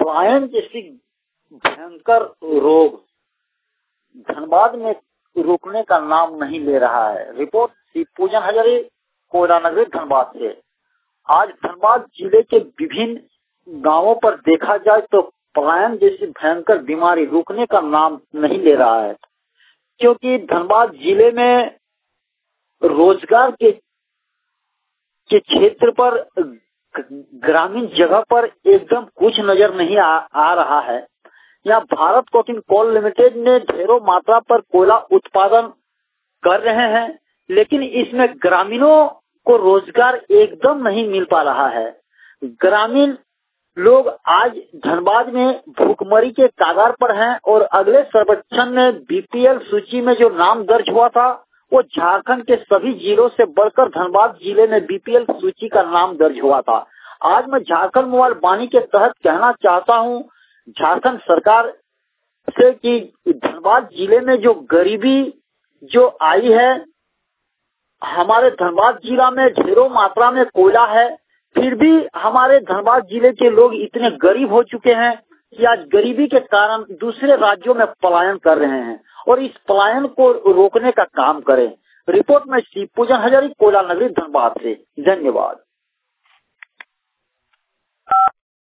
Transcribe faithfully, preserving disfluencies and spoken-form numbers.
पलायन जैसी भयंकर रोग धनबाद में रुकने का नाम नहीं ले रहा है। रिपोर्ट शिव पूजन हजारी, कोयला नगरी, धनबाद से। आज धनबाद जिले के विभिन्न गांवों पर देखा जाए तो पलायन जैसी भयंकर बीमारी रुकने का नाम नहीं ले रहा है, क्योंकि धनबाद जिले में रोजगार के के क्षेत्र पर ग्रामीण जगह पर एकदम कुछ नजर नहीं आ, आ रहा है। यहाँ भारत कोकिंग कोल लिमिटेड ने ढेरों मात्रा पर कोयला उत्पादन कर रहे हैं, लेकिन इसमें ग्रामीणों को रोजगार एकदम नहीं मिल पा रहा है। ग्रामीण लोग आज धनबाद में भूखमरी के कगार पर हैं और अगले सर्वेक्षण में बीपीएल सूची में जो नाम दर्ज हुआ था वो झारखंड के सभी जिलों से बढ़कर धनबाद जिले में बीपीएल सूची का नाम दर्ज हुआ था। आज मैं झारखंड मोबाइल वाणी के तहत कहना चाहता हूँ झारखंड सरकार से कि धनबाद जिले में जो गरीबी जो आई है, हमारे धनबाद जिला में ढेरों मात्रा में कोयला है, फिर भी हमारे धनबाद जिले के लोग इतने गरीब हो चुके हैं कि आज गरीबी के कारण दूसरे राज्यों में पलायन कर रहे हैं और इस पलायन को रोकने का काम करें। रिपोर्ट में शिव पूजन हजारी, कोयला नगरी, धनबाद से। धन्यवाद।